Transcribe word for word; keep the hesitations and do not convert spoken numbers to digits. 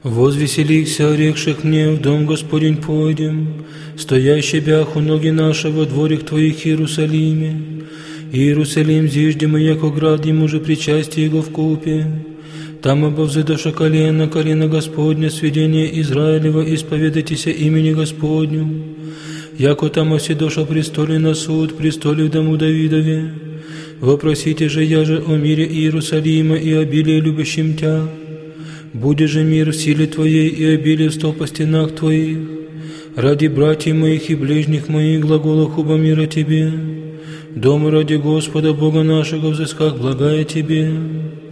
Возвеселихся, орекших мне, в дом Господень пойдем, стоящий бях у ноги нашего дворик Твоих Иерусалиме. Иерусалим зиждемо, яко град ему же причастие его вкупе. Там обовзыдоша колено, колено Господня, сведение Израилева, исповедайтеся имени Господню. Яко там оседоша престоле на суд, престоле в дому Давидове. Вопросите же я же о мире Иерусалима и обилии любящим Тя. Буде же мир в силе Твоей и обилие в сто по стенах Твоих. Ради братьев моих и ближних моих глагола хуба мира Тебе. Дома ради Господа Бога нашего взысках благая Тебе.